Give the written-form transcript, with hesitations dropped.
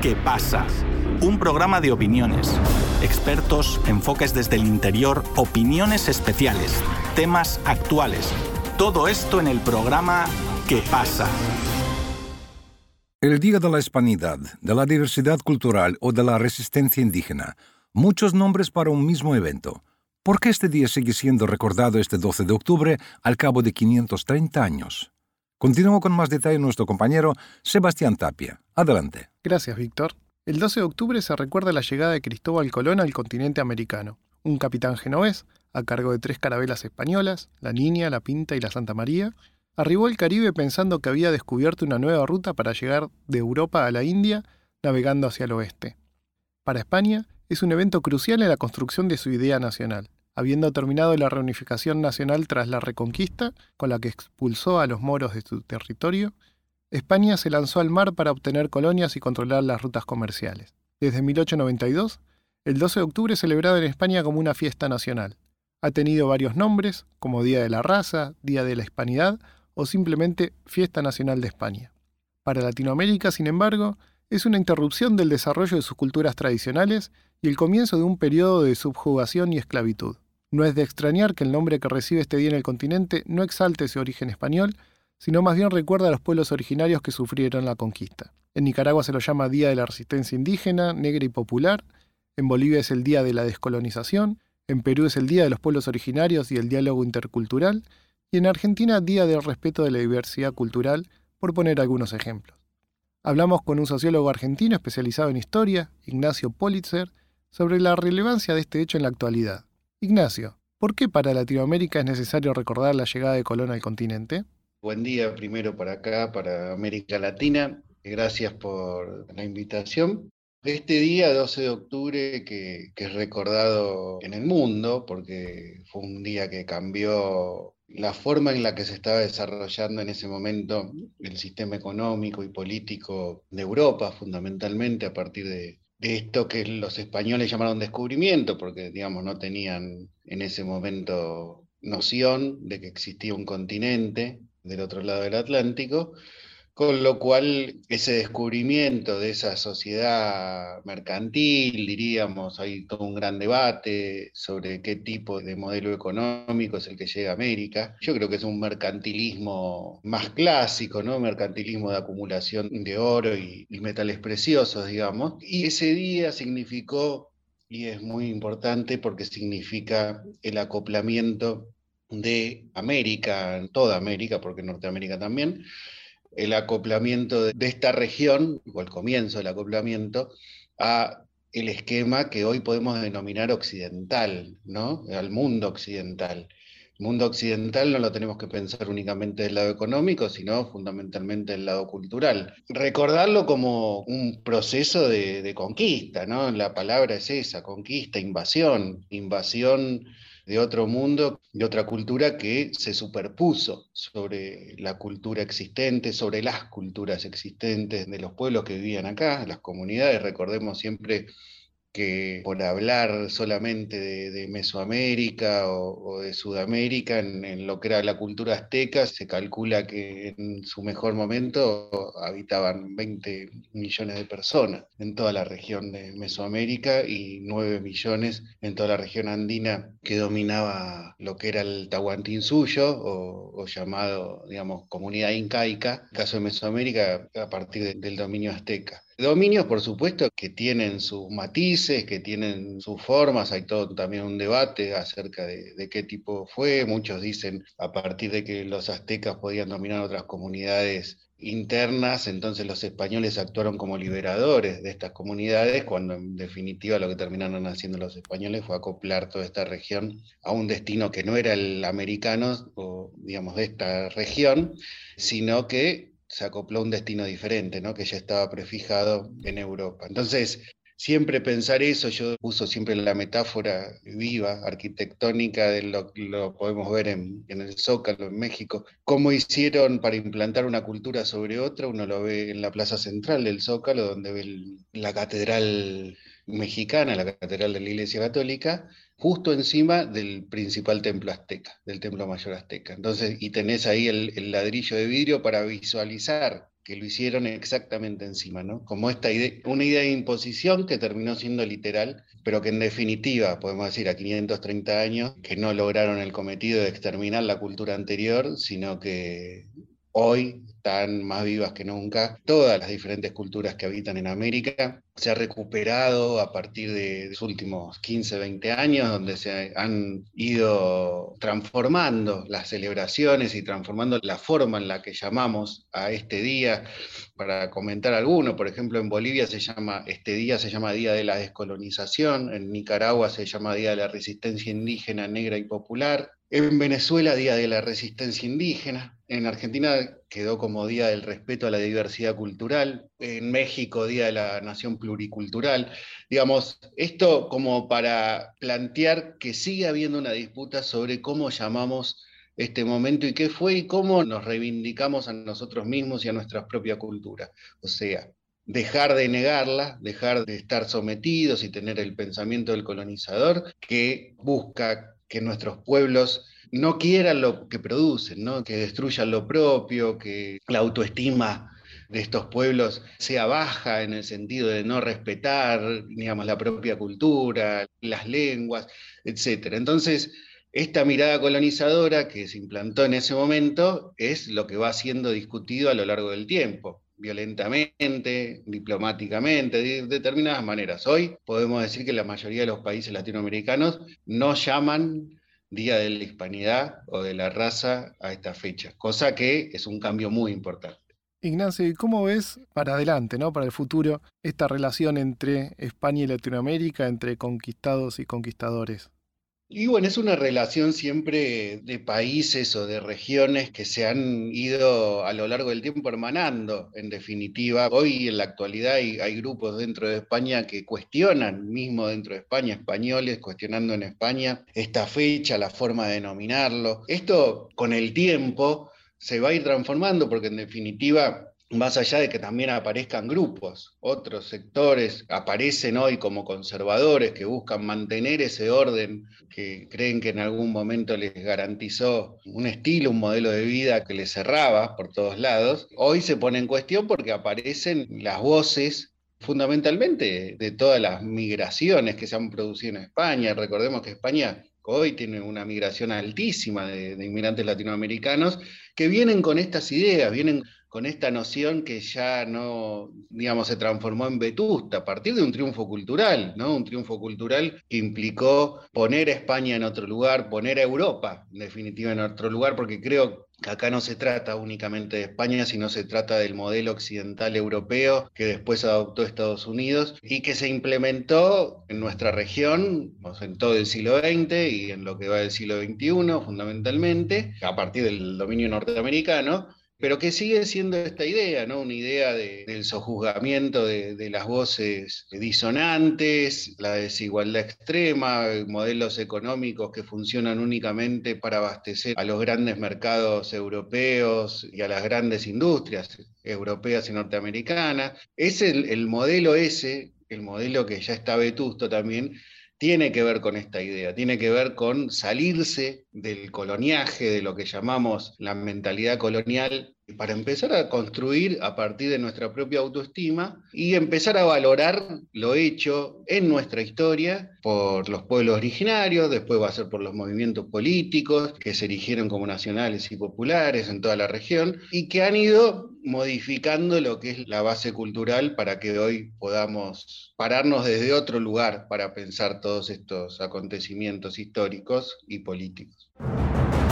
¿Qué pasa? Un programa de opiniones, expertos, enfoques desde el interior, opiniones especiales, temas actuales. Todo esto en el programa ¿Qué pasa? El Día de la Hispanidad, de la Diversidad Cultural o de la Resistencia Indígena. Muchos nombres para un mismo evento. ¿Por qué este día sigue siendo recordado este 12 de octubre al cabo de 530 años? Continúo con más detalle nuestro compañero Sebastián Tapia. Adelante. Gracias, Víctor. El 12 de octubre se recuerda la llegada de Cristóbal Colón al continente americano, un capitán genovés, a cargo de 3 carabelas españolas, la Niña, la Pinta y la Santa María, arribó al Caribe pensando que había descubierto una nueva ruta para llegar de Europa a la India, navegando hacia el oeste. Para España, es un evento crucial en la construcción de su idea nacional, habiendo terminado la reunificación nacional tras la Reconquista, con la que expulsó a los moros de su territorio. España se lanzó al mar para obtener colonias y controlar las rutas comerciales. Desde 1892, el 12 de octubre es celebrado en España como una fiesta nacional. Ha tenido varios nombres, como Día de la Raza, Día de la Hispanidad o simplemente Fiesta Nacional de España. Para Latinoamérica, sin embargo, es una interrupción del desarrollo de sus culturas tradicionales y el comienzo de un periodo de subjugación y esclavitud. No es de extrañar que el nombre que recibe este día en el continente no exalte su origen español, sino más bien recuerda a los pueblos originarios que sufrieron la conquista. En Nicaragua se lo llama Día de la Resistencia Indígena, Negra y Popular, en Bolivia es el Día de la Descolonización, en Perú es el Día de los Pueblos Originarios y el Diálogo Intercultural, y en Argentina Día del Respeto de la Diversidad Cultural, por poner algunos ejemplos. Hablamos con un sociólogo argentino especializado en historia, Ignacio Politzer, sobre la relevancia de este hecho en la actualidad. Ignacio, ¿por qué para Latinoamérica es necesario recordar la llegada de Colón al continente? Buen día primero para acá, para América Latina. Gracias por la invitación. Este día, 12 de octubre, que es recordado en el mundo, porque fue un día que cambió la forma en la que se estaba desarrollando en ese momento el sistema económico y político de Europa, fundamentalmente a partir de esto que los españoles llamaron descubrimiento, porque digamos no tenían en ese momento noción de que existía un continente del otro lado del Atlántico, con lo cual ese descubrimiento de esa sociedad mercantil, diríamos, hay todo un gran debate sobre qué tipo de modelo económico es el que llega a América. Yo creo que es un mercantilismo más clásico, ¿no? Mercantilismo de acumulación de oro y metales preciosos, digamos. Y ese día significó, y es muy importante porque significa el acoplamiento de América, toda América, porque Norteamérica también, el acoplamiento de esta región, o el comienzo del acoplamiento, a el esquema que hoy podemos denominar occidental, ¿no? Al mundo occidental. El mundo occidental no lo tenemos que pensar únicamente del lado económico, sino fundamentalmente del lado cultural. Recordarlo como un proceso de conquista, ¿no? La palabra es esa, conquista, invasión de otro mundo, de otra cultura que se superpuso sobre la cultura existente, sobre las culturas existentes de los pueblos que vivían acá, las comunidades. Recordemos siempre que por hablar solamente de Mesoamérica o de Sudamérica, en lo que era la cultura azteca, se calcula que en su mejor momento habitaban 20 millones de personas en toda la región de Mesoamérica y 9 millones en toda la región andina que dominaba lo que era el Tahuantinsuyo o llamado, digamos, comunidad incaica, en el caso de Mesoamérica, a partir del dominio azteca. Dominios, por supuesto, que tienen sus matices, que tienen sus formas, hay todo también un debate acerca de qué tipo fue. Muchos dicen a partir de que los aztecas podían dominar otras comunidades internas, entonces los españoles actuaron como liberadores de estas comunidades, cuando en definitiva lo que terminaron haciendo los españoles fue acoplar toda esta región a un destino que no era el americano, o digamos de esta región, sino que se acopló a un destino diferente, ¿no? Que ya estaba prefijado en Europa. Entonces, siempre pensar eso, yo uso siempre la metáfora viva, arquitectónica, de lo podemos ver en el Zócalo, en México, cómo hicieron para implantar una cultura sobre otra. Uno lo ve en la plaza central del Zócalo, donde ve la catedral mexicana, la catedral de la Iglesia Católica, justo encima del principal templo azteca, del templo mayor azteca. Entonces, y tenés ahí el ladrillo de vidrio para visualizar que lo hicieron exactamente encima, ¿no? Como una idea de imposición que terminó siendo literal, pero que en definitiva, podemos decir, a 530 años, que no lograron el cometido de exterminar la cultura anterior, sino que hoy están más vivas que nunca. Todas las diferentes culturas que habitan en América se ha recuperado a partir de los últimos 15, 20 años, donde se han ido transformando las celebraciones y transformando la forma en la que llamamos a este día. Para comentar alguno, por ejemplo, en Bolivia este día se llama Día de la Descolonización, en Nicaragua se llama Día de la Resistencia Indígena, Negra y Popular, en Venezuela Día de la Resistencia Indígena, en Argentina quedó como Día del Respeto a la Diversidad Cultural, en México Día de la Nación Pluricultural. Digamos, esto como para plantear que sigue habiendo una disputa sobre cómo llamamos este momento y qué fue y cómo nos reivindicamos a nosotros mismos y a nuestra propia cultura. O sea, dejar de negarla, dejar de estar sometidos y tener el pensamiento del colonizador que busca que nuestros pueblos no quieran lo que producen, ¿no? Que destruyan lo propio, que la autoestima de estos pueblos sea baja en el sentido de no respetar, digamos, la propia cultura, las lenguas, etc. Entonces, esta mirada colonizadora que se implantó en ese momento es lo que va siendo discutido a lo largo del tiempo, violentamente, diplomáticamente, de determinadas maneras. Hoy podemos decir que la mayoría de los países latinoamericanos no llaman Día de la Hispanidad o de la Raza a esta fecha, cosa que es un cambio muy importante. Ignacio, ¿y cómo ves para adelante, ¿no? Para el futuro, esta relación entre España y Latinoamérica, entre conquistados y conquistadores? Y bueno, es una relación siempre de países o de regiones que se han ido a lo largo del tiempo hermanando, en definitiva. Hoy en la actualidad hay grupos dentro de España que cuestionan, mismo dentro de España, españoles cuestionando en España esta fecha, la forma de denominarlo. Esto con el tiempo se va a ir transformando porque en definitiva, más allá de que también aparezcan grupos, otros sectores aparecen hoy como conservadores que buscan mantener ese orden que creen que en algún momento les garantizó un estilo, un modelo de vida que les cerraba por todos lados. Hoy se pone en cuestión porque aparecen las voces fundamentalmente de todas las migraciones que se han producido en España. Recordemos que España hoy tiene una migración altísima de inmigrantes latinoamericanos que vienen con estas ideas, vienen con esta noción que ya no, digamos, se transformó en vetusta, a partir de un triunfo cultural, ¿no? Un triunfo cultural que implicó poner a España en otro lugar, poner a Europa, en definitiva, en otro lugar, porque creo que acá no se trata únicamente de España, sino se trata del modelo occidental europeo que después adoptó Estados Unidos y que se implementó en nuestra región, en todo el siglo XX y en lo que va del siglo XXI, fundamentalmente, a partir del dominio norteamericano, pero que sigue siendo esta idea, ¿no? Una idea del sojuzgamiento de las voces disonantes, la desigualdad extrema, modelos económicos que funcionan únicamente para abastecer a los grandes mercados europeos y a las grandes industrias europeas y norteamericanas. Es el modelo ese, el modelo que ya está vetusto también, tiene que ver con esta idea, tiene que ver con salirse del coloniaje, de lo que llamamos la mentalidad colonial, para empezar a construir a partir de nuestra propia autoestima y empezar a valorar lo hecho en nuestra historia por los pueblos originarios, después va a ser por los movimientos políticos que se erigieron como nacionales y populares en toda la región y que han ido modificando lo que es la base cultural para que hoy podamos pararnos desde otro lugar para pensar todos estos acontecimientos históricos y políticos.